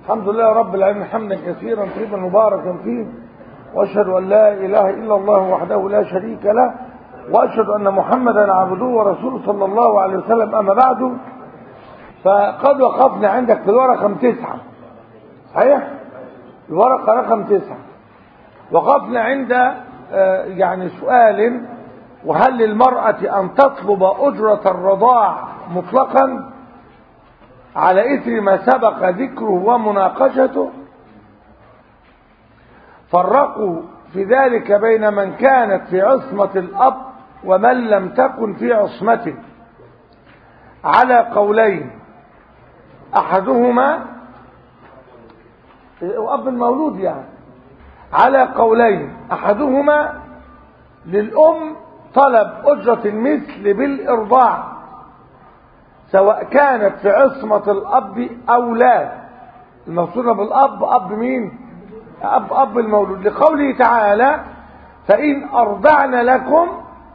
الحمد لله رب العالمين حمدا كثيرا طيبا مباركا فيه، واشهد ان لا اله الا الله وحده لا شريك له، واشهد ان محمدا عبده ورسوله صلى الله عليه وسلم. اما بعد، فقد وقفنا عندك في الورقه رقم 9. صحيح؟ الورقه رقم 9 وقفنا عند يعني سؤال: وهل للمرأة أن تطلب أجرة الرضاع مطلقا على إثر ما سبق ذكره ومناقشته؟ فرقوا في ذلك بين من كانت في عصمة الأب ومن لم تكن في عصمته على قولين، أحدهما أب المولود يعني على قولين، أحدهما للأم طلب أجرة المثل بالإرضاع سواء كانت في عصمة الأب أو لا. الموصولة بالأب أب مين؟ أب المولود، لقوله تعالى: فإن أرضعن لكم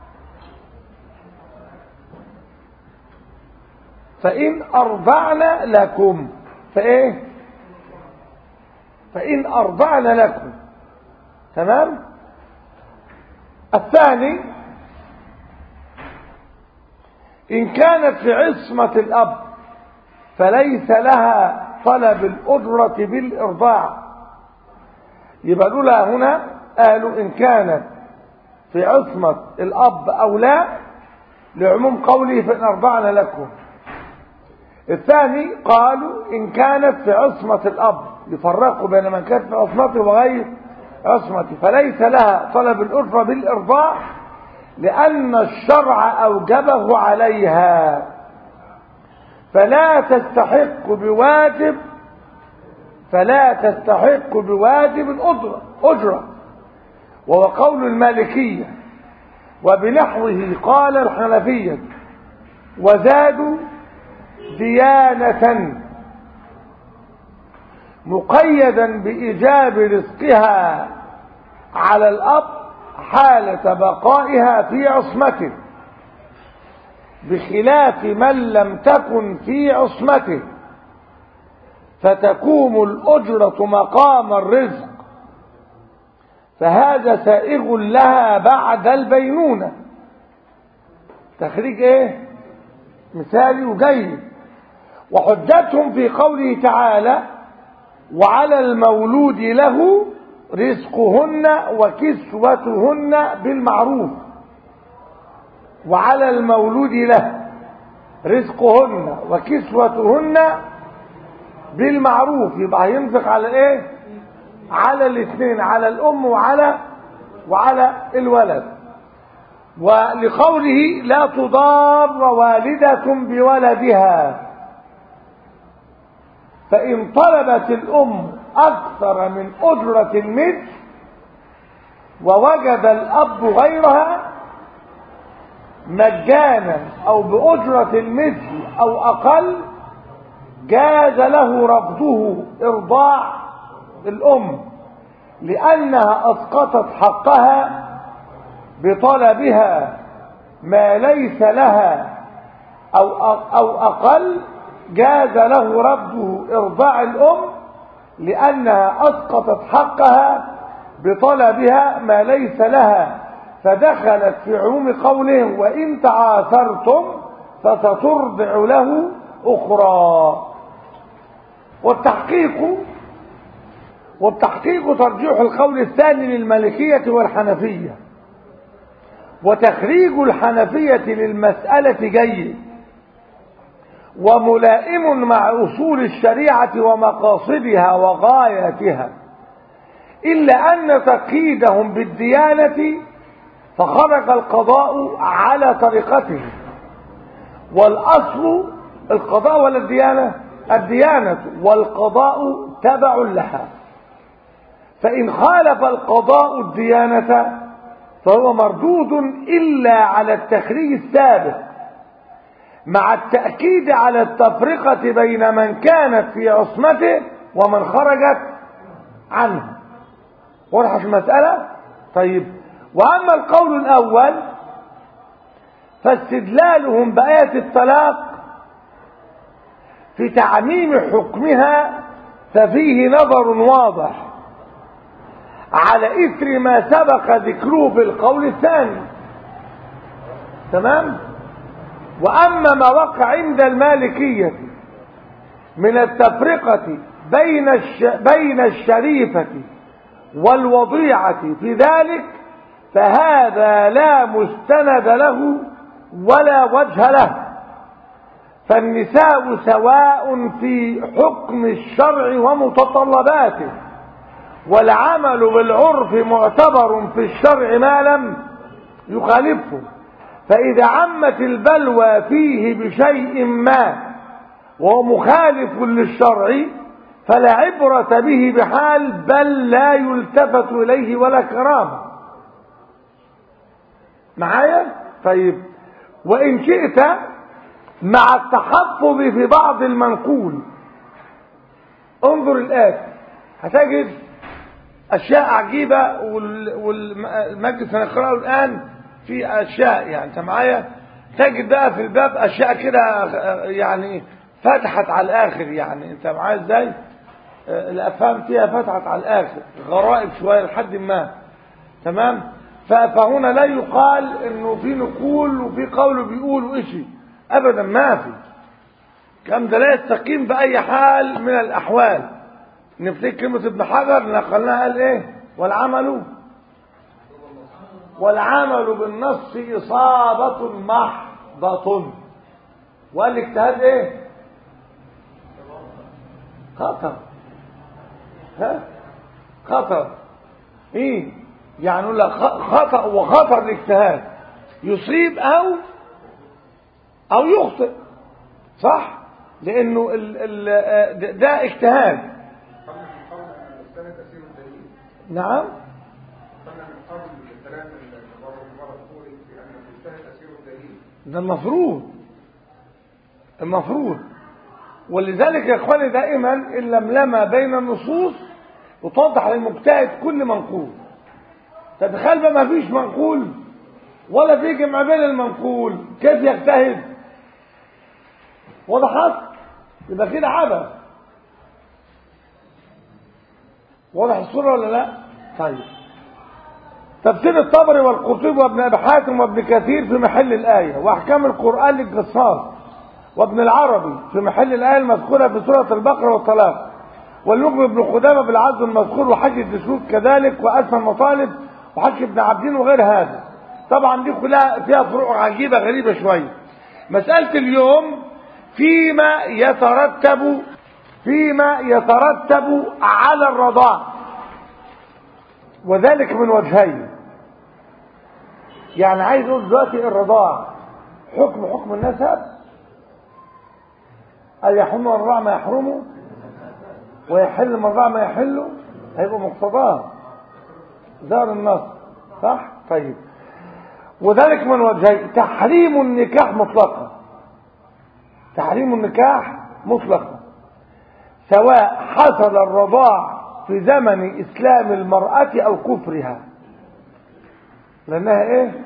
فإيه؟ فإن أرضعن لكم. تمام؟ الثاني: إن كانت في عصمة الأب فليس لها طلب الأجرة بالإرضاع. يبقى الأولى هنا قالوا إن كانت في عصمة الأب أو لا، لعموم قوله فإن أرضعن لكم. الثاني قالوا إن كانت في عصمة الأب، يفرقوا بين من كانت في عصمته وغير عصمته، فليس لها طلب الأجرة بالإرضاع لأن الشرع أوجبه عليها، فلا تستحق بواجب الأجرة، وهو قول المالكية. وبنحوه قال الحنفية، وزادوا ديانة مقيدا بإيجاب رزقها على الأب حالة بقائها في عصمته، بخلاف من لم تكن في عصمته، فتقوم الأجرة مقام الرزق، فهذا سائغ لها بعد البينونة. تخريج ايه؟ مثالي وجيد. وحجتهم في قوله تعالى: وعلى المولود له رزقهن وكسوتهن بالمعروف. وعلى المولود له رزقهن وكسوتهن بالمعروف، يبقى هينفق على ايه؟ على الاثنين، على الام وعلى الولد. ولقوله لا تضار والدة بولدها، فإن طلبت الأم أكثر من أجرة المثل ووجد الأب غيرها مجانا أو بأجرة المثل أو أقل، جاز له رفضه إرضاع الأم، لأنها أسقطت حقها بطلبها ما ليس لها أو أقل. جاز له رفضه إرضاع الأم لأنها أسقطت حقها بطلبها ما ليس لها، فدخلت في عموم قولهم وإن تعاثرتم فسترضع له أخرى. والتحقيق ترجيح القول الثاني للمالكية والحنفية، وتخريج الحنفية للمسألة جيد وملائم مع أصول الشريعة ومقاصدها وغاياتها، إلا أن تقييدهم بالديانة فخرج القضاء على طريقته، والأصل القضاء ولا الديانة؟ الديانة، والقضاء تبع لها. فإن خالف القضاء الديانة فهو مردود إلا على التخريج السابق، مع التأكيد على التفرقة بين من كانت في عصمته ومن خرجت عنه. واضح المسألة؟ طيب، وأما القول الأول فاستدلالهم بآية الطلاق في تعميم حكمها ففيه نظر واضح على إثر ما سبق ذكره في القول الثاني. تمام. وأما ما وقع عند المالكية من التفرقة بين الشريفة والوضيعة في ذلك فهذا لا مستند له ولا وجه له، فالنساء سواء في حكم الشرع ومتطلباته، والعمل بالعرف معتبر في الشرع ما لم يخالفه، فإذا عمت البلوى فيه بشيء ما وهو مخالف للشرع فلا عبرة به بحال، بل لا يلتفت إليه ولا كرامة. معايا؟ طيب، وإن شئت مع التحفظ في بعض المنقول انظر الآتي، هتجد أشياء عجيبة، والمجلس هنقرأه الآن في أشياء، يعني أنت معايا، تجد بقى في الباب أشياء كده يعني فتحت على الآخر، يعني أنت معايا إزاي؟ الأفهام فيها فتحت على الآخر، غرائب شوية لحد ما. تمام. فهنا لا يقال إنه في نقول وفي قول بيقولوا إشي أبدا، ما في الكلام ده، لا يستقيم بأي حال من الأحوال. نفتكر كلمة ابن حجر نقلناها قال إيه؟ والعمل بالنص إصابة محضة، وقال الاجتهاد إيه؟ خطر. ها؟ خطر إيه؟ يعني لا خطأ وخطر الاجتهاد، يصيب أو يخطئ، صح؟ لأنه ده اجتهاد. نعم. ده المفروض. ولذلك يا اخواني دائما اللملمه بين النصوص وتوضح للمجتهد كل منقول. تتخيل بقى ما فيش منقول ولا في جمع بين المنقول، كيف يجتهد؟ وضحت؟ يبقى كده عبث. واضح الصوره ولا لا؟ طيب، تفسير الطبري والقرطبي وابن ابي حاتم وابن كثير في محل الايه، واحكام القران للقصاص وابن العربي في محل الايه المذكوره في سوره البقره والطلاق، والنجم ابن قدامه بالعزل المذكور، وحج الدسوق كذلك، واسمى المطالب، وحج ابن عبدين، وغير هذا. طبعا دي كلها فيها فروق عجيبه غريبه شويه. مساله اليوم فيما يترتب على الرضاع، وذلك من وجهين. يعني عايز اقول دلوقتي الرضاع حكم النسب، أن يحرم الرضاع ما يحرمه ويحل الرضاع ما يحله، هيبقى مقتضاه ظاهر النص، صح؟ طيب، وذلك من وجهين: تحريم النكاح مطلقا سواء حصل الرضاع في زمن إسلام المرأة أو كفرها، لأنها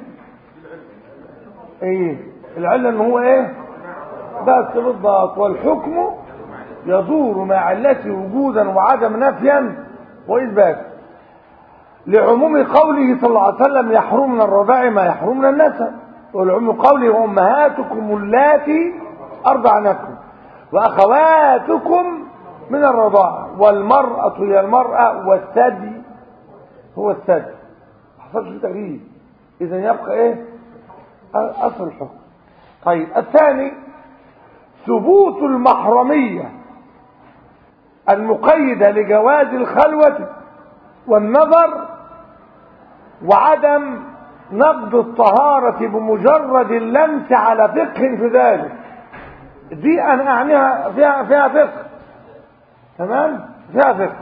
إيه العلة؟ إن هو بس بالضبط، والحكم يدور مع علته وجودا وعدم نفيا وإثبات، لعموم قوله صلى الله عليه وسلم: يحرم من الرضاع ما يحرم من النسب، والعموم قوله: وأمهاتكم اللاتي أرضعنكم وأخواتكم من الرضاعة، والمرأة هي المرأة، والثدي هو الثدي. ما حصلش تغيير، إذا يبقى أصل الحكم. طيب، الثاني ثبوت المحرمية المقيدة لجواز الخلوة والنظر، وعدم نقض الطهارة بمجرد اللمس على فقه في ذلك. دي أنا أعنيها فيها فقه. تمام؟ فيها فقه.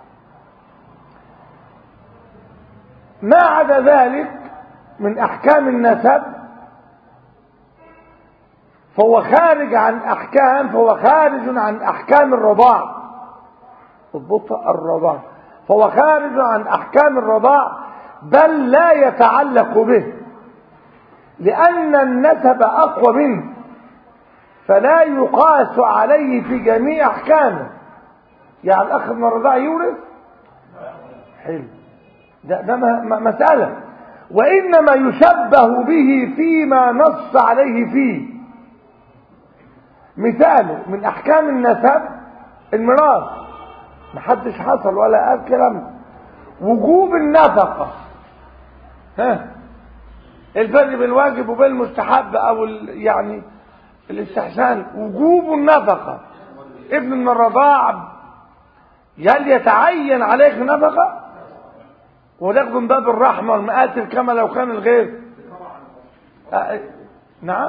ما عدا ذلك من أحكام النسب فهو خارج عن أحكام الرضاع. اضبطها، الرضاع فهو خارج عن أحكام الرضاع، بل لا يتعلق به، لأن النسب أقوى منه، فلا يقاس عليه في جميع أحكامه، يعني الاخ من الرضاعه يورث؟ حلو، ده مسألة. وإنما يشبه به فيما نص عليه فيه. مثاله من أحكام النسب الميراث، محدش حصل ولا قال كلام. وجوب النفقة، ها، الفرق بين الواجب وبين المستحب أو يعني الاستحسان. وجوب النفقة، ابن من الرضاع هل يتعين عليك نفقة؟ وناخد من باب الرحمة والمآتل كما لو كان الغير. نعم،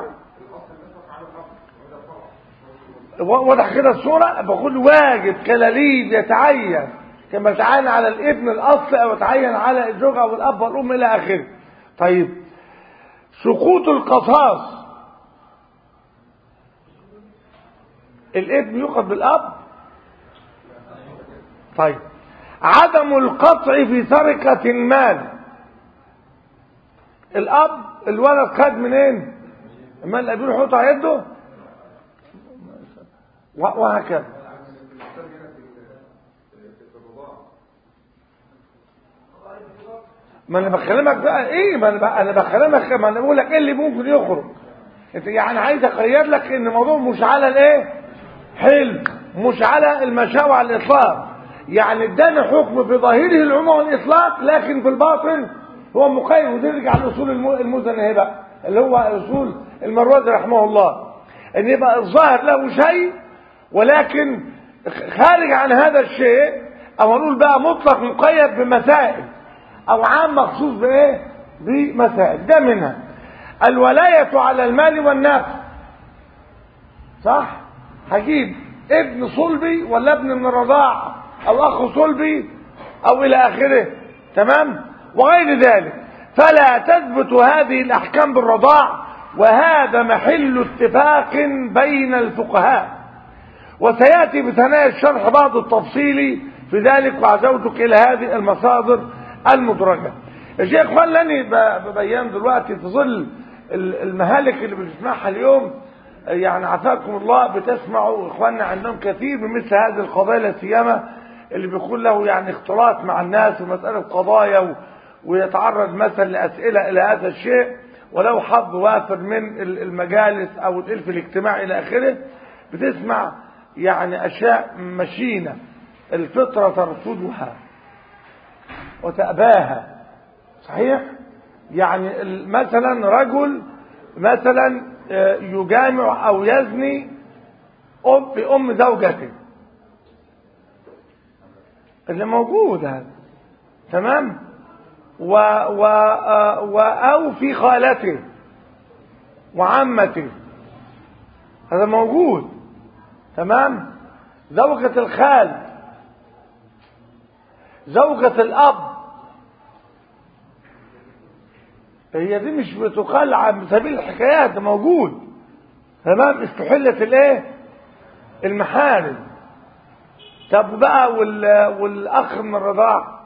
واضح كده الصورة. بقول واجب كلاليب يتعين كما يتعين على الابن الأصل أو يتعين على الزوج أو الأب والأم إلى آخره. طيب سقوط القصاص، الابن يؤخذ بالأب. طيب عدم القطع في سرقة المال، الأب الولد خد منين؟ المال الأب يروح يقطع يده وهكذا. ما انا بكلمك بقى ايه، ما انا بكلمك، ما انا بقول لك ايه اللي ممكن يخرج. انت يعني عايز اقيد لك ان الموضوع مش على الايه، حلم، مش على المشاوى على الاطلاق. يعني اداني حكم في ظاهره العموم والاطلاق، لكن في الباطن هو مقيد. وترجع لاصول المزنه بقى اللي هو اصول المروزي رحمه الله، ان يبقى الظاهر له شيء ولكن خارج عن هذا الشيء، او نقول بقى مطلق مقيد بمسائل، او عام مخصوص بايه، بمسائل. ده منها الولاية على المال والنفس، صح؟ هجيب ابن صلبي ولا ابن من الرضاعة او اخ صلبي او الى اخره، تمام، وغير ذلك. فلا تثبت هذه الاحكام بالرضاع، وهذا محل اتفاق بين الفقهاء. وسيأتي بثنايا الشرح بعض التفصيل في ذلك، وعزوتك الى هذه المصادر المدرجة. يا شيخ اخوان، لاني ببين دلوقتي في ظل المهالك اللي بنسمعها اليوم، يعني عافاكم الله، بتسمعوا اخواننا عندهم كثير من مثل هذه القضايا، لا سيما اللي بيكون له يعني اختلاط مع الناس ومسألة قضايا، ويتعرض مثلا لأسئلة إلى هذا الشيء، ولو حظ وافر من المجالس أو الإلف الاجتماعي إلى آخره، بتسمع يعني أشياء مشينة الفطرة ترفضها وتأباها. صحيح؟ يعني مثلا رجل مثلا يجامع أو يزني بأم زوجته، اللي موجود هذا، تمام، أو في خالته وعمته، هذا موجود، تمام. زوجة الخال، زوجة الأب، هي دي مش بتقال عن سبيل الحكايات، ده موجود، تمام. استحلت الايه، المحارم. طب بقى والاخ من الرضاع،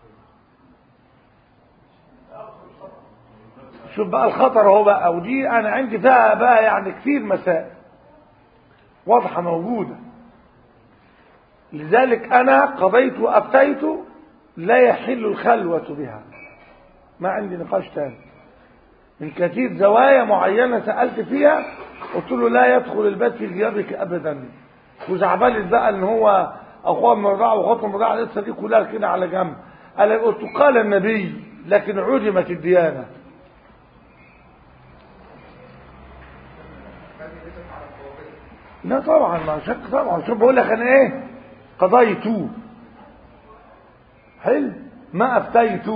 شوف بقى الخطر اهو بقى. ودي انا عندي فيها بقى يعني كثير مسائل واضحه موجوده، لذلك انا قضيت وافتيت لا يحل الخلوه بها، ما عندي نقاش تاني. من كثير زوايا معينه سالت فيها قلت له لا يدخل البيت في غيابك ابدا. وزعبلت بقى ان هو اخوه من الرضاعه واخوات من الرضاعه لسه دي كلها كده على جنب. قلت قال النبي لكن عدمت الديانه. لا طبعا، ما شك طبعا. شوف بقول لك انا ايه، قضيت، حلو، ما افتيت.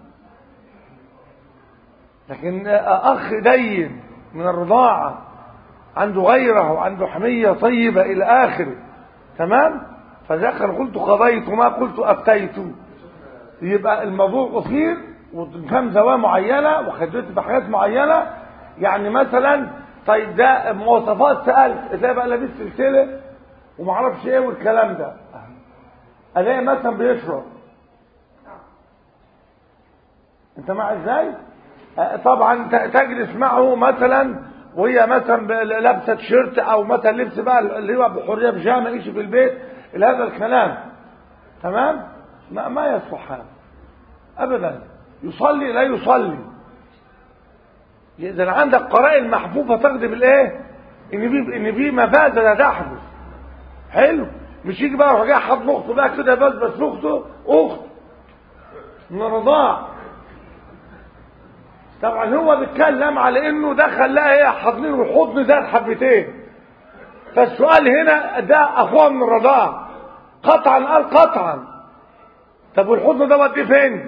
لكن اخ دين من الرضاعه عنده غيره وعنده حميه طيبه الى اخره، تمام، فذكر قلت قضيت ما قلت افتيت، يبقى الموضوع قصير وكم زوايا معينه وخدت بحاجات معينه. يعني مثلا طيب ده مواصفات سالت، تلاقي بقى لابس سلسله ومعرفش ايه والكلام ده، الاقي مثلا بيشرب، انت معي ازاي؟ طبعا تجلس معه مثلا وهي مثلا لابسه تيشيرت او مثلا لبس بقى اللي هو بحريه بيجامه ايش في البيت، إلى هذا الكلام. تمام؟ ما يصلح هذا أبدا. يصلي لا يصلي، إذا عندك قرائن محفوفة تقضي بالإيه؟ إن في مفاسد تحدث. حلو؟ مش يجي بقى يروح جاي حاط أخته بقى كده بس أخته أخت من الرضاع. طبعا هو بيتكلم على إنه دخل لها إيه حاضنين والحضن زاد حبتين. فالسؤال هنا ده أخوها من الرضاع قطعا، قال قطعا. طب والحضن ده وديه فين؟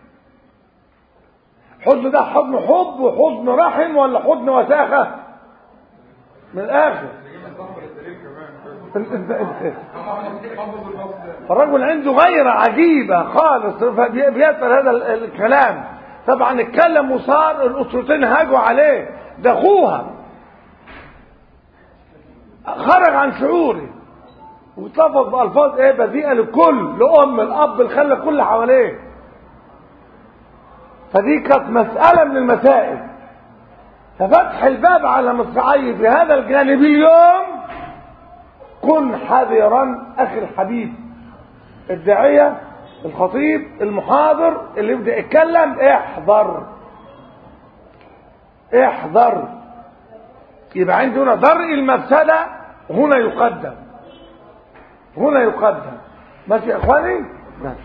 حضن ده حضن حب وحضن رحم ولا حضن وساخة؟ من الآخر الرجل عنده غيرة عجيبة خالص بيسأل هذا الكلام. طبعا اتكلم وصار الأسرتين هاجوا عليه، ده أخوها خرج عن شعوري واتلفظ بألفاظ ايه بذيئة للكل، لأم الأب الخلة كل حواليه. فدي كانت مسألة من المسائل. ففتح الباب على مصراعيه في هذا الجانب اليوم كن حذرا أخي الحبيب. الداعية الخطيب المحاضر اللي يبدأ يتكلم احذر احذر. يبقى عندي هنا درء المفسدة هنا يقدم، هنا يقدم. ماشي يا اخواني؟ ماشي.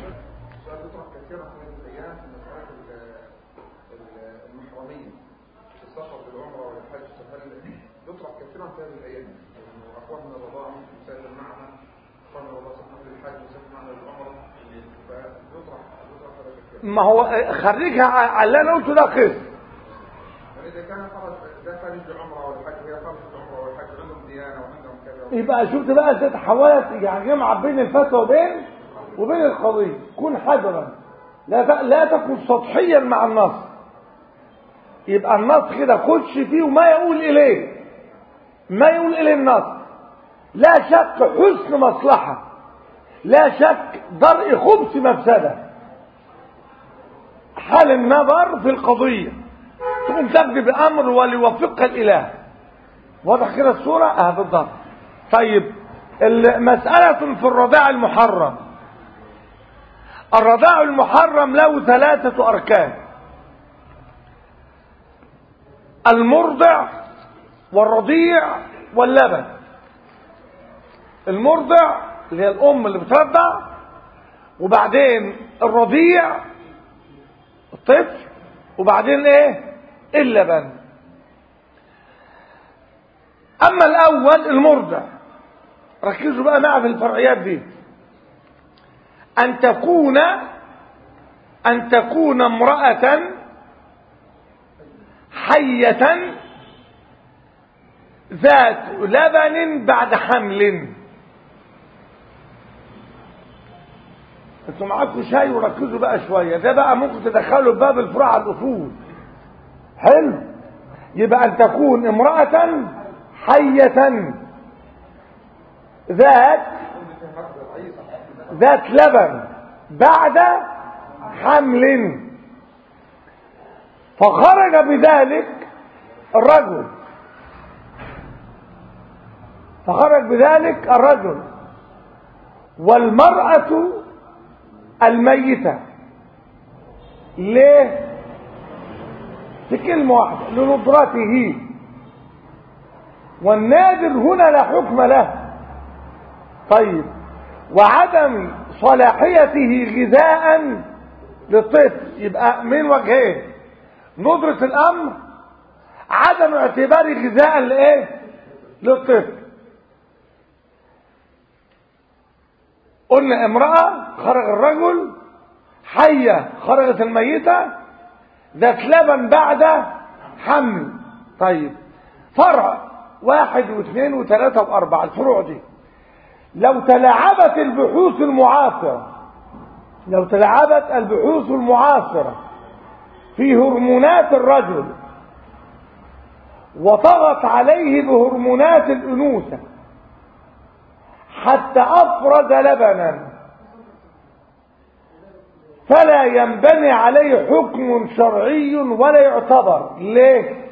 المحرمين في السفر بالعمره والحج يطرح كثيرا في هذه الايام، انه اخوان من الرضاعه مسافر معنا، اخوان من الرضاعه سافر للحج مسافر معنا للعمره، فيطرح هذا كثيرا. ما هو خريجها على اللي انا قلته ده قسم. اذا كان خرج ده خارج العمره والحج وهي خارج العمره والحج عندهم ديانه وعندهم كذا، يبقى شفت بقى ازاي تحولت يعني جمع بين الفتوى وبين القضيه. كن حذرا، لا تكن سطحيا مع النص. يبقى النص كده خدش فيه وما يقول اليه، ما يقول اليه النص. لا شك حسن مصلحه، لا شك درء خبث مفسده. حال النظر في القضيه تقوم تقضي بامر وليوفقك الاله. واضح كده الصوره؟ بالضبط. طيب مسألة في الرضاع المحرم. الرضاع المحرم له 3 أركان: المرضع والرضيع واللبن. المرضع اللي هي الأم اللي بترضع، وبعدين الرضيع الطفل، وبعدين ايه؟ اللبن. أما الأول المرضع، ركزوا بقى معي في الفرعيات دي. أن تكون امرأة حية ذات لبن بعد حمل. انتوا معاكم شاي وركزوا بقى شوية، ده بقى ممكن تدخلوا باب الفروع على الأصول. حلو؟ يبقى أن تكون امرأة حية ذات لبن بعد حمل. فخرج بذلك الرجل والمرأة الميتة. ليه؟ في كلمة واحدة: لندرته. والنادر هنا لا حكم له. طيب، وعدم صلاحيته غذاء للطفل. يبقى من وجهين: ندرة الأمر، عدم اعتبار غذاء لإيه؟ للطفل. قلنا امرأة خرج الرجل، حية خرجت الميتة، ذات لبن بعد حمل. طيب، فرع 1 و2 و3 و4 الفروع دي لو تلاعبت البحوث المعاصرة في هرمونات الرجل وطغت عليه بهرمونات الأنوثة حتى أفرز لبنا، فلا ينبني عليه حكم شرعي ولا يعتبر. ليه؟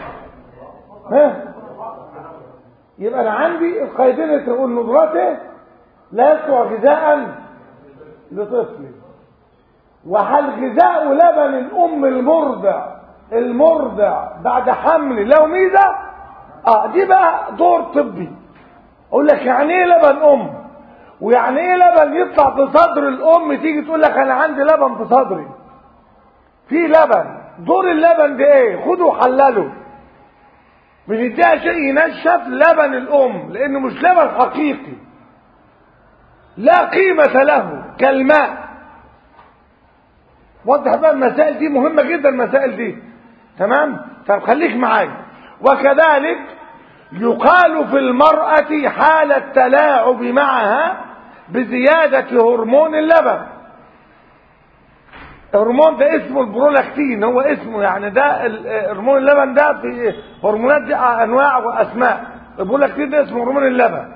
يبقى أنا عندي القيدين تقول ندرته لا يصلح غذاء لطفل. وهل غذاء لبن الام المرضع بعد حمل له ميزه؟ دي بقى دور طبي. اقول لك يعني ايه لبن ام، ويعني ايه لبن يطلع في صدر الام تيجي تقول لك انا عندي لبن في صدري. في لبن، دور اللبن ده ايه؟ خده وحلله. بنديها شيء ينشف لبن الام، لانه مش لبن حقيقي، لا قيمة له كالماء. وضح بقى المسائل دي، مهمة جدا المسائل دي. تمام؟ طب خليك معايا. وكذلك يقال في المرأة حال التلاعب معها بزيادة هرمون اللبن. الهرمون ده اسمه البرولاكتين، هو اسمه يعني ده هرمون اللبن ده، في هرمونات دي انواع واسماء. البرولاكتين ده اسمه هرمون اللبن،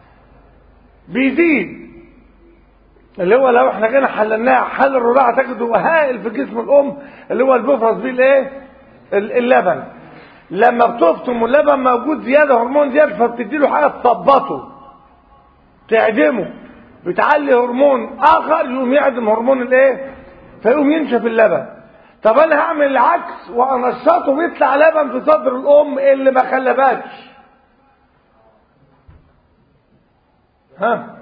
بيزيد، اللي هو لو احنا جينا حللناه حل الرضاعه تجده هائل في جسم الام، اللي هو اللي بيفرز بيه الايه؟ اللبن. لما بتفطم اللبن موجود زياده، هرمون زياده، فبتدي له حاجه تثبطه تعدمه، بتعلي هرمون اخر يقوم يعدم هرمون الايه؟ فيقوم ينشف اللبن. طب انا هعمل العكس وانشطه ويطلع لبن في صدر الام اللي ما خلبتش. ها؟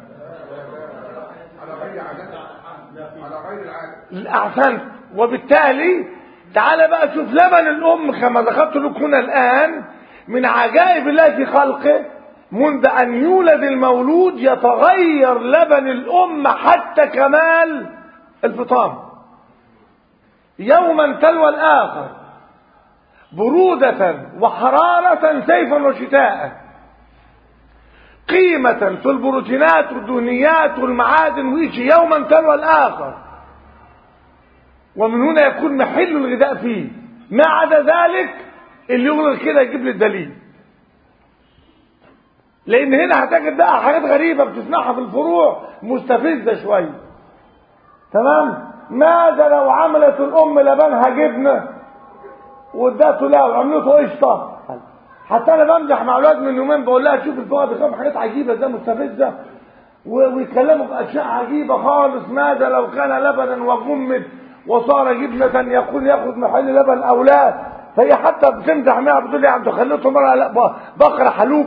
على غير العادة. احسنت. وبالتالي تعال بقى شوف لبن الام كما ذكرت لك هنا الان، من عجائب الله في خلقه، منذ ان يولد المولود يتغير لبن الام حتى كمال الفطام، يوما تلو الاخر، برودة وحرارة، صيفا وشتاء، قيمة في البروتينات والدهنيات والمعادن وإيشي، يوما تلو الآخر. ومن هنا يكون محل الغذاء فيه. ما عدا ذلك اللي يغلق كده يجيب لي الدليل. لأن هنا هتجد بقى حاجات غريبة بتسمعها في الفروع مستفزة شوية. تمام؟ ماذا لو عملت الأم لبنها جبنة وادته له وعملته قشطة؟ حتى انا بمزح مع اولاد من يومين بقول لها شوف الفقهاء بيفهموا حاجات عجيبه زي مستفزه ويتكلموا في اشياء عجيبه خالص. ماذا لو كان لبنا وغمد وصار جبنه يقول ياخذ محل لبن اولاد؟ فهي حتى بتمزح معاها بتقول لي انتوا خليتوا مره لا بقره حلوب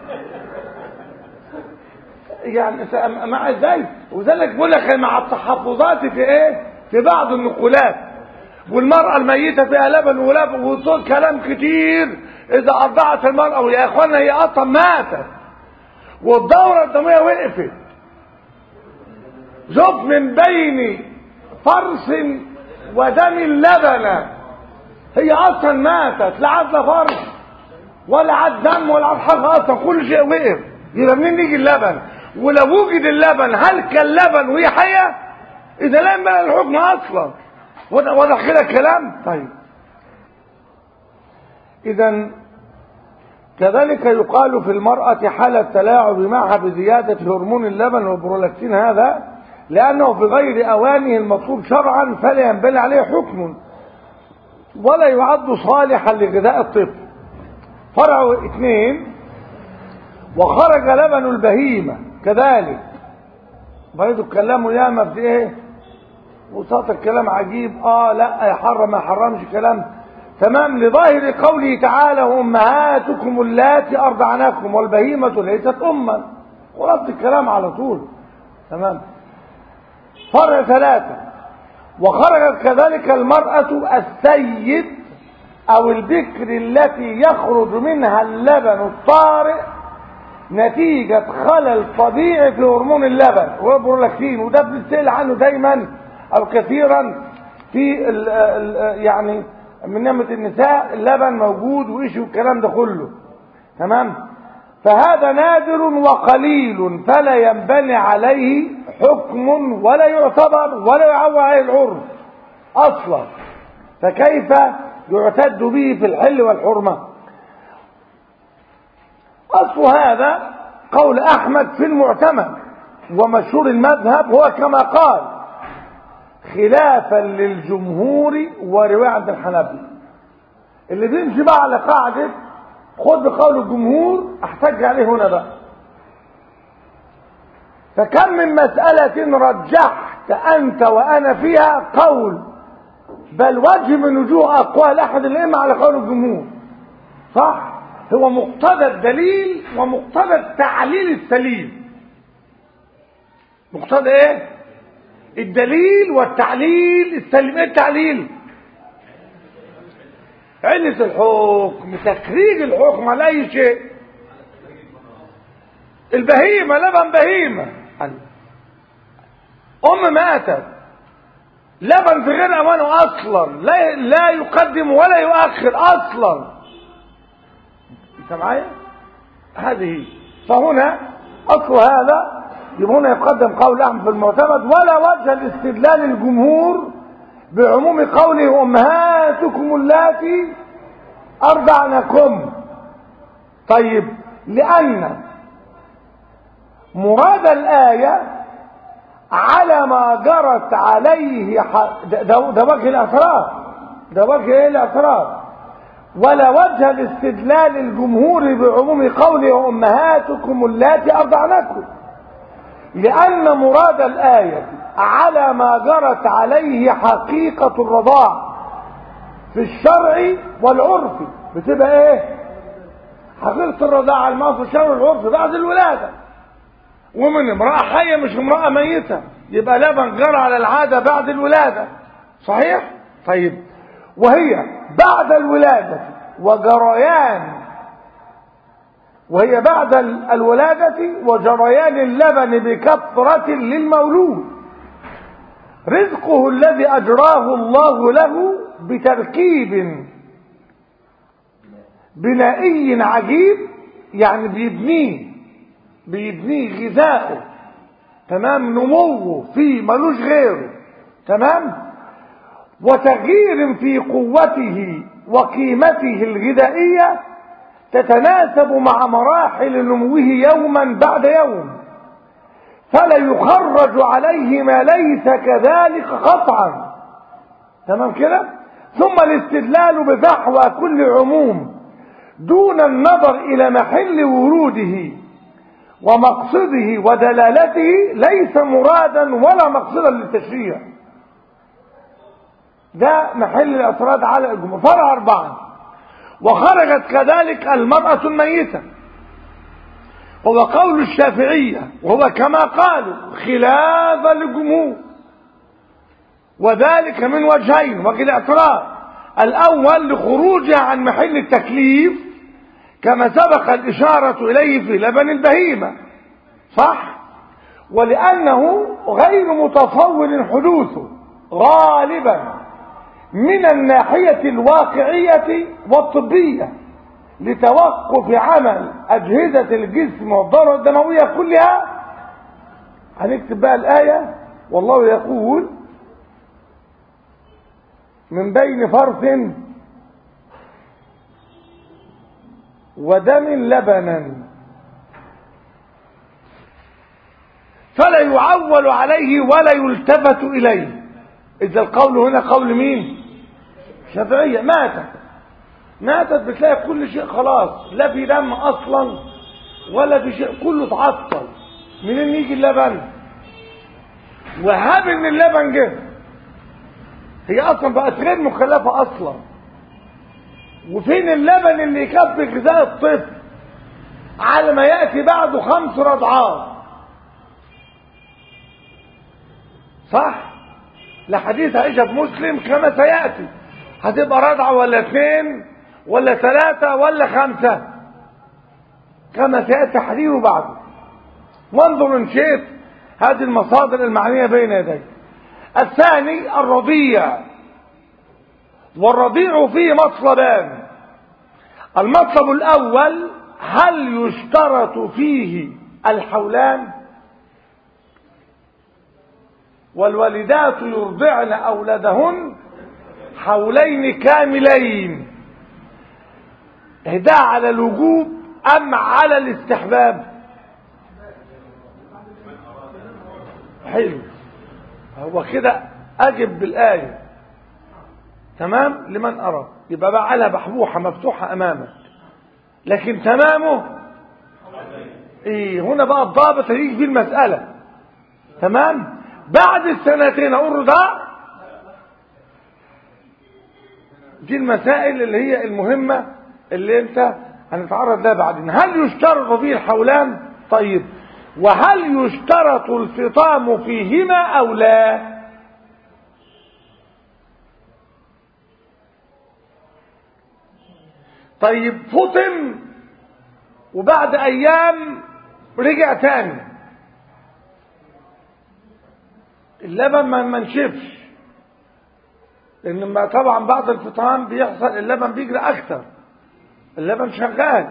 يعني مع ازاي؟ وذلك بقول لك مع التحفظات في ايه؟ في بعض النقولات. والمرأة الميتة فيها لبن ولبن وصوت كلام كتير إذا أرضعت المرأة، ويا إخوانا هي أصلا ماتت والدورة الدموية وقفت. شوف من بين فرس ودم اللبن، هي أصلا ماتت، لا عاد فرس ولا عاد دم ولا عاد حاجة، أصلا كل شيء وقف. يبقى منين يجي اللبن؟ ولو وجد اللبن هل كاللبن وهي حية؟ إذا لا ينبغي الحكم أصلا. واضح كده الكلام؟ طيب اذا كذلك يقال في المرأة حال التلاعب معها بزيادة هرمون اللبن والبرولاكتين، هذا لأنه في غير أوانه المطلوب شرعا فلا ينبني عليه حكم ولا يعد صالحا لغذاء الطفل. فرع 2: وخرج لبن البهيمة كذلك. برضه اتكلموا ياما في ايه؟ وسط الكلام عجيب. لا يحرم ما يحرمش كلام تمام، لظاهر قوله تعالى امهاتكم اللاتي ارضعناكم والبهيمه ليست اما، ورد الكلام على طول. تمام. فرع 3: وخرجت كذلك المرأة السيد او البكر التي يخرج منها اللبن الطارئ نتيجة خلل طبيعي في هرمون اللبن والبرولاكتين، وده بنسأل عنه دايما او كثيرا في يعني من نعمة النساء اللبن موجود وإيش والكلام ده كله. تمام. فهذا نادر وقليل فلا ينبني عليه حكم ولا يعتبر ولا يعول عليه العرف اصلا، فكيف يعتد به في الحل والحرمة؟ اصل هذا قول احمد في المعتمد، ومشهور المذهب هو كما قال، خلافا للجمهور ورواية عند الحنابلة. اللي بيمشي بقى على قاعدة خد بقول الجمهور احتج عليه هنا بقى. فكم من مسألة رجحت أنت وأنا فيها قول، بل وجه من وجوه أقوال أحد الأئمة على قول الجمهور، صح؟ هو مقتضى الدليل ومقتضى التعليل السليم. مقتضى ايه؟ الدليل والتعليل السليم. ايه التعليل؟ علة الحكم، تخريج الحكم على اي شيء. البهيمة لبن بهيمة، ماتت لبن في غير امانه اصلا، لا يقدم ولا يؤخر اصلا. انت معايا؟ هذه. فهنا اصل هذا، يبقى هنا يقدم قول احمد في المعتمد، ولا وجه لاستدلال الجمهور بعموم قوله امهاتكم اللاتي ارضعنكم. طيب، لان مراد الايه على ما جرت عليه ده وجه الاعتراض، ده وجه ايه الاعتراض. ولا وجه لاستدلال الجمهور بعموم قوله امهاتكم اللاتي ارضعنكم، لان مراد الايه على ما جرت عليه حقيقه الرضاع في الشرع والعرف. بتبقى ايه حقيقه الرضاعه؟ الماء في الشرع والعرف بعد الولاده، ومن امراه حيه مش امراه ميته، يبقى لبن جرى على العاده بعد الولاده، صحيح؟ طيب، وهي بعد الولاده وهي بعد الولادة وجريان اللبن بكثرة للمولود، رزقه الذي أجراه الله له بتركيب بنائي عجيب، يعني بيبنيه غذاؤه، تمام، نموه فيه ملوش غيره، تمام، وتغيير في قوته وقيمته الغذائية تتناسب مع مراحل نموه يوما بعد يوم، فلا يخرج عليه ما ليس كذلك قطعا. تمام كده؟ ثم الاستدلال بفحوى كل عموم دون النظر إلى محل وروده ومقصده ودلالته ليس مرادا ولا مقصدا للتشريع. ده محل الاعتراض على الجمهور. فرع 4: وخرجت كذلك المرأة الميتة، هو قول الشافعية، وهو كما قالوا خلاف الجمهور، وذلك من وجهين. وجه الاعتراض الأول لخروجها عن محل التكليف كما سبق الإشارة إليه في لبن البهيمة، صح؟ ولأنه غير متصور حدوثه غالبا من الناحية الواقعية والطبية لتوقف عمل أجهزة الجسم والدورة الدموية كلها. هنكتب بقى الآية: والله يقول من بين فرث ودم لبنا فلا يعول عليه ولا يلتفت إليه. إذا القول هنا قول مين؟ شافعية. ماتت بتلاقي كل شيء خلاص، لا في دم أصلا ولا في شيء، كله اتعطل. منين يجي اللبن؟ وهاب ان اللبن جه، هي اصلا بقت غير مكلفة اصلا. وفين اللبن اللي يكفي غذاء الطفل على ما يأتي بعده 5 رضعات؟ صح؟ لحديث عائشة في مسلم كما سيأتي، هتبقى رضعة ولا 2 ولا 3 ولا 5 كما سيأتي حديثه بعده. وانظر ان شئت هذه المصادر المعنية بين يديك. الثاني الرضيع، والرضيع فيه مطلبان: المطلب الأول هل يشترط فيه الحولان؟ والوالدات يرضعن أولادهن حولين كاملين، ده على الوجوب أم على الاستحباب؟ حلو، هو كده أجب بالآية، تمام، لمن أرى. يبقى بقى على بحبوحة مفتوحة أمامك، لكن تمامه إيه؟ هنا بقى الضابط هيجي في المسألة. تمام. بعد السنتين اقول رضاع. دي المسائل اللي هي المهمة اللي انت هنتعرض لها بعدين. هل يشترط فيه الحولان؟ طيب، وهل يشترط الفطام فيهما او لا؟ طيب فطم وبعد ايام رجع تاني، اللبن ما نشفش، لان طبعا بعد الفطام بيحصل اللبن بيجري اكتر، اللبن شغال،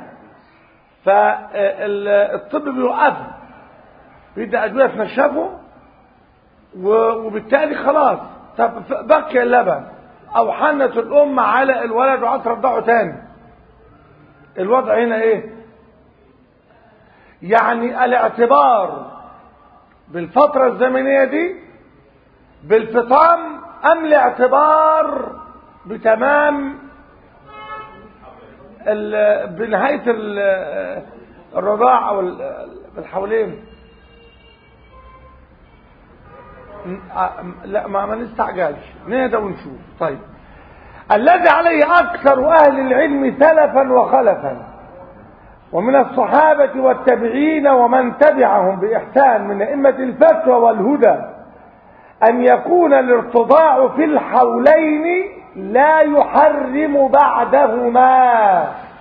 فالطب بيوقفه، بيدي ادويه تنشفه، وبالتالي خلاص. طب بقي اللبن او حنت الام على الولد وعايز ترضعه تاني، الوضع هنا ايه؟ يعني الاعتبار بالفتره الزمنيه دي بالفطام ام الاعتبار بتمام بنهايه الرضاع او الحولين؟ لا، ما نستعجلش، نهدى ونشوف. طيب، الذي عليه اكثر اهل العلم سلفا وخلفا ومن الصحابه والتابعين ومن تبعهم باحسان من ائمه الفتوى والهدى ان يكون الارتضاع في الحولين لا يحرم بعدهما.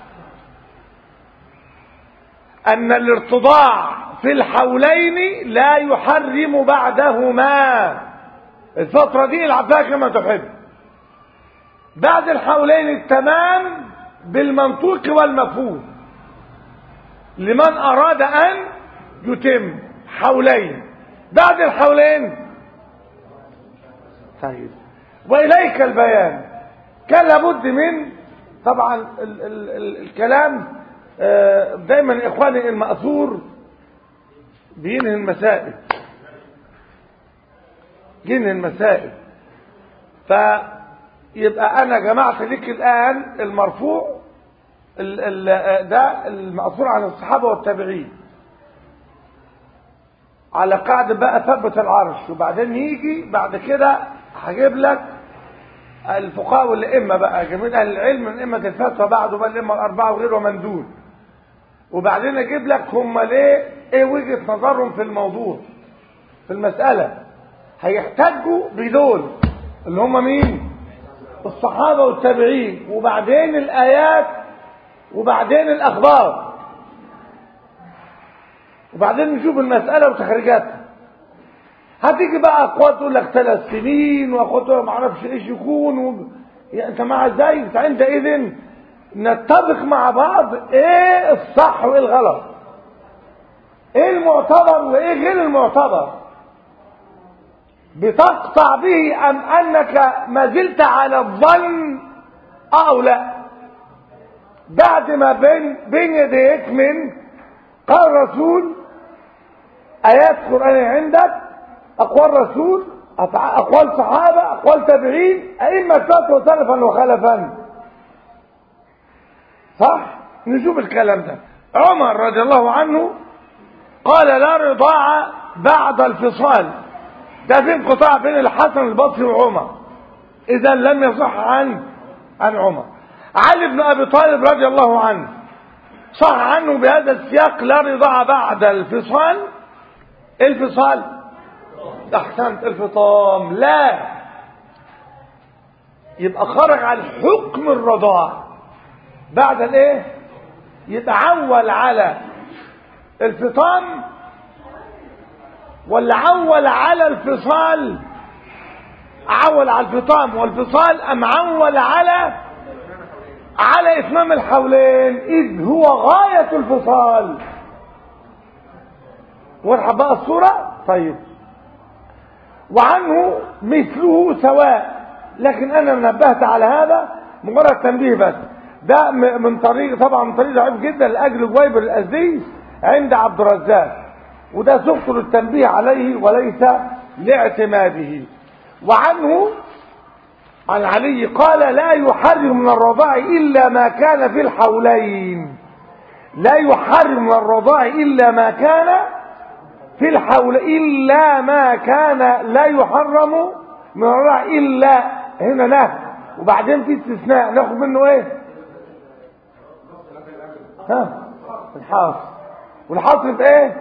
ان الارتضاع في الحولين لا يحرم بعدهما. الفترة دي العب فيها كما تحب، بعد الحولين التمام بالمنطوق والمفهوم لمن اراد ان يتم حولين. بعد الحولين طيب، واليك البيان. كان لابد من طبعا الكلام دايما اخواني المأثور بينهي المسائل، ينهي المسائل. فيبقى انا جمعت لك الان المرفوع ده المأثور عن الصحابة والتابعين على قاعدة بقى ثبت العرش، وبعدين يجي بعد كده هجيب لك الفقهاء والائمه بقى جميع اهل العلم من ائمه الفتوى بعده بقى الائمه الاربعه وغيره من دون، وبعدين اجيب لك هم ليه ايه وجهه نظرهم في الموضوع في المساله. هيحتاجوا بدول اللي هم مين؟ الصحابه والتابعين، وبعدين الايات، وبعدين الاخبار، وبعدين نشوف المساله وتخريجاتها. هتيجي بقى اقوال تقول لك 3 سنين، واقوال تقول ما اعرفش ايش يكون يعني انت مع ازاي؟ عندئذ نتفق مع بعض ايه الصح وايه الغلط، ايه المعتبر وايه غير المعتبر، بتقطع به ام انك ما زلت على الظن او لا. بعد ما بين يديك من قال الرسول، ايات قرآنية عندك، اقوال رسول، اقوال صحابة، اقوال تابعين، ائمة فتوى سلفا وخلفا، صح؟ نشوف الكلام ده. عمر رضي الله عنه قال لا رضاعة بعد الفصال. ده في انقطاع بين الحسن البصري وعمر، اذا لم يصح عن عمر. علي بن ابي طالب رضي الله عنه صح عنه بهذا السياق لا رضاعة بعد الفصال. الفصال احسنت، الفطام لا، يبقى خرج على حكم الرضاع بعد الايه؟ يبقى عول على الفطام ولا عول على الفصال؟ عول على الفطام والفصال ام عول على اتمام الحولين اذ هو غاية الفصال؟ واضحة بقى الصورة؟ طيب، وعنه مثله سواء، لكن انا نبهت على هذا مجرد تنبيه بس. ده من طريق طبعا من طريق ضعيف جدا لاجل جويبر الازدي عند عبد الرزاق، وده سبق للتنبيه عليه وليس لاعتماده. وعنه عن علي قال لا يحرم من الرضاع الا ما كان في الحولين. لا يحرم من الرضاع الا ما كان في الحول إلا ما كان لا يحرم من الرضاع إلا، هنا نهي وبعدين في استثناء ناخد منه ايه؟ ها الحاصل، والحاصل في ايه؟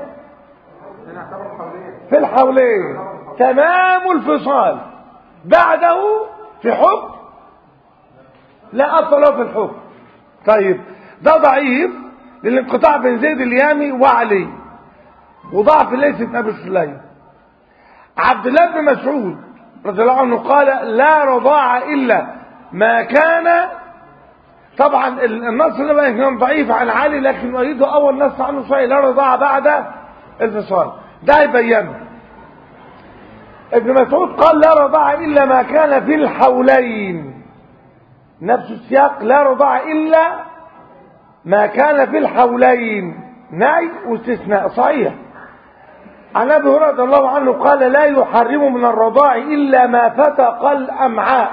في الحولين تمام الفصال، بعده في حكم لا أصل له في الحكم. طيب ده ضعيف للانقطاع بين زيد اليامي وعلي، وضعف ليس بن ابي سليم. عبد الله بن مسعود رضي الله عنه قال لا رضاع الا ما كان، طبعا النص ده بقى كان ضعيف عن علي، لكن يريده اول نص عنه صحيح، لا رضاع بعد الفصال، ده يبينه. ابن مسعود قال لا رضاع الا ما كان في الحولين، نفس السياق، لا رضاع الا ما كان في الحولين، نهي واستثناء صحيح. عن ابي هريره رضي الله عنه قال لا يحرم من الرضاع الا ما فتق الامعاء،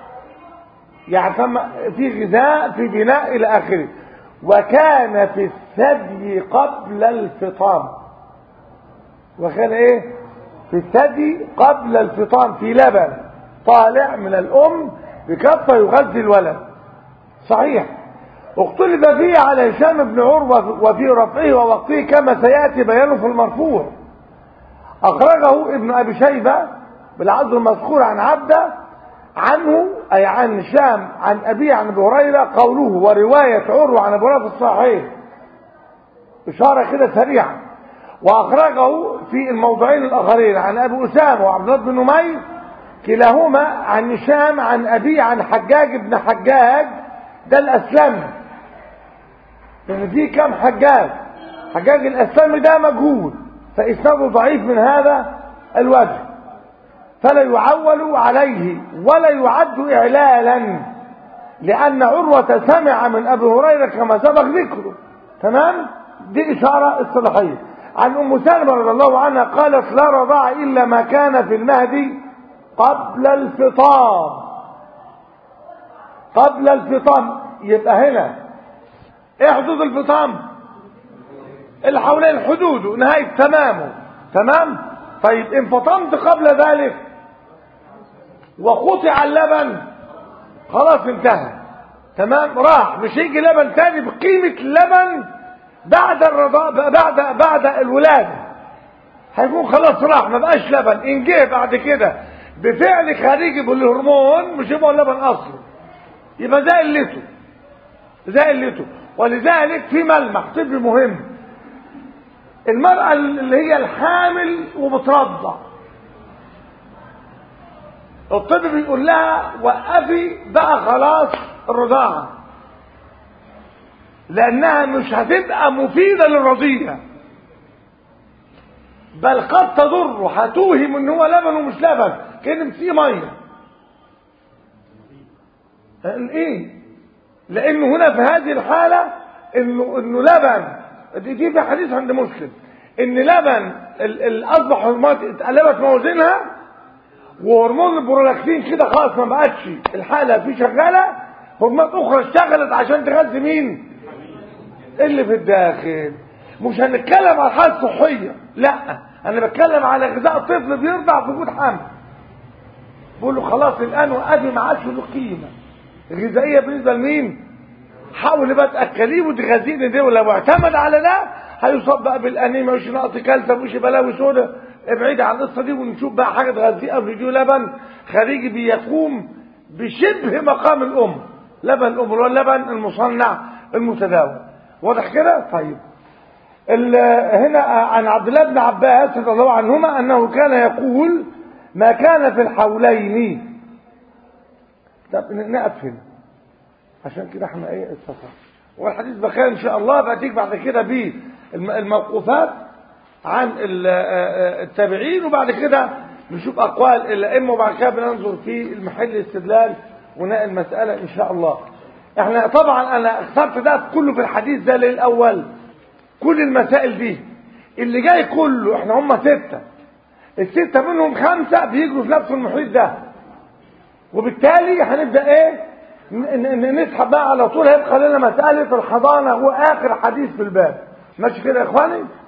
يعني في غذاء في بناء الى اخره. وكان في الثدي قبل الفطام، وكان ايه في الثدي قبل الفطام، في لبن طالع من الام بكفه يغذي الولد، صحيح. اختلف فيه على هشام بن عروه وفي رفعه ووقفه كما سياتي بيانه في المرفوع. أخرجه ابن أبي شيبة بالعرض المذكور عن عبده عنه، أي عن هشام عن أبيه عن أبي هريرة، قوله ورواية عروة عن أبي هريرة في الصحيح، إشارة كده سريعة. وأخرجه في الموضعين الآخرين عن أبي أسامة وعبد الله بن نمير كلاهما عن هشام عن أبيه عن حجاج بن حجاج، ده الأسلمي، لأن في كم حجاج، حجاج الأسلمي ده مجهول، فإسناده ضعيف من هذا الوجه، فلا يعول عليه ولا يعد إعلالا، لأن عروة سمع من أبي هريرة كما سبق ذكره، تمام؟ دي إشارة اصطلاحية. عن أم سلمة رضي الله عنها قالت لا رضاع إلا ما كان في المهدي قبل الفطام، قبل الفطام. يبقى هنا ايه حدود الفطام؟ الحولين حدوده نهاية تمامه، تمام. طيب ان فطمت قبل ذلك وقطع اللبن خلاص انتهى، تمام، راح، مش هيجي لبن تاني بقيمة اللبن بعد الرضاء، بعد الولادة هيكون خلاص راح، ما بقاش لبن. ان جه بعد كده بفعل خارجي بالهرمون مش يبقى اللبن اصلا، يبقى ده قلته، ده قلته. ولذلك في ملمح طبي مهم، المرأة اللي هي الحامل وبترضع، الطب بيقول لها وقفي بقى خلاص الرضاعة، لأنها مش هتبقى مفيدة للرضيع، بل قد تضره، هتوهم ان هو لبن ومش لبن، كأن فيه مية. ايه؟ لأنه هنا في هذه الحالة انه لبن، دي في حديث عند مسلم ان لبن الاصبح هرمونات اتقلبت موازينها، وهرمون البرولاكتين كده خلاص ما بقتش الحاله في شغاله، هرمونات اخرى اشتغلت عشان تغذي مين اللي في الداخل. مش هنتكلم على الحاله الصحيه، لا، انا بتكلم على غذاء الطفل بيرضع في وجود حمل، بقول له خلاص الان وقفي ما عادش له قيمه غذائيه بالنسبه لمين، حاول بقى تاكليه وتغذيه ده، ولو اعتمد على ده هيصاب بقى بالانيميا وش نقص كالسيوم وش بلاوي سودا. ابعد عن القصه دي ونشوف بقى حاجه تغذيه او نديه لبن خارجي بيقوم بشبه مقام الام، لبن الام اللي هو اللبن المصنع المتداول، واضح كده؟ طيب هنا عن عبد الله بن عباس رضي الله عنهما انه كان يقول ما كان في الحولين. طب نقف هنا عشان كده احنا ايه السفر، والحديث بخير ان شاء الله باتيك بعد كده بالموقوفات عن التابعين، وبعد كده نشوف اقوال الائمه، وبعد كده بننظر في المحل الاستدلال وناء المساله ان شاء الله. احنا طبعا انا اخترت ده كله في الحديث ده للاول، كل المسائل دي اللي جاي كله احنا هم 6، ال6 منهم 5 بيجروا في نفس المحيط ده، وبالتالي هنبدا ايه نسحب بقى على طول، هيبقى لنا مساله الحضانه هو اخر حديث في الباب، ماشي كده يا اخواني؟